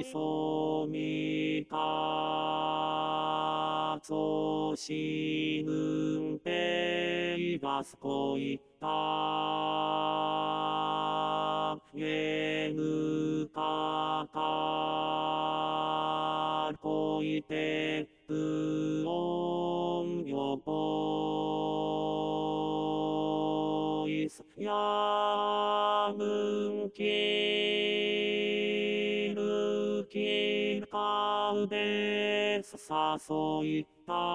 そみかつしぬんぺいがすこいたえぬかかこいてぷおんよぽいすやむんきるきかうですさそい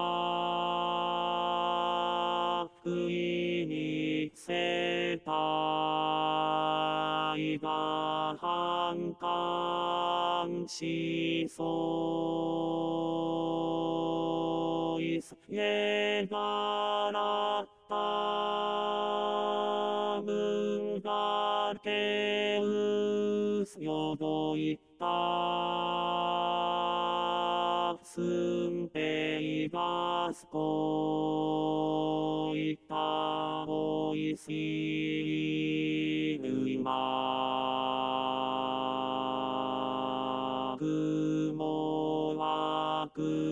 たくいにせたいがはんかんしそういすえがらたむがけうすよどいたすんぺいがすこいたおいしいぬいまくもわ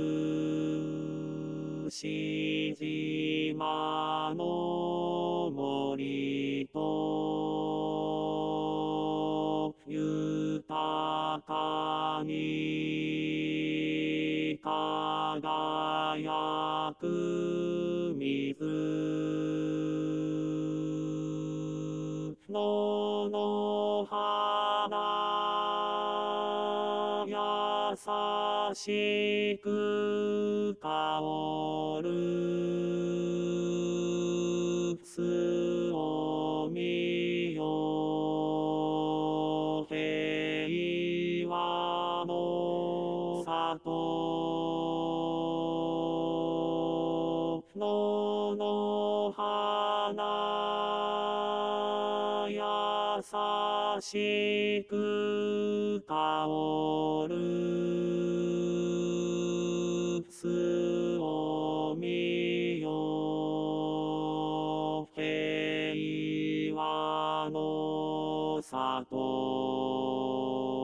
くしじまのもりとゆたかにかがやくみずのはなやさしくかおるすおみよ平和の里の花やさしくかおるすおみよ平和の里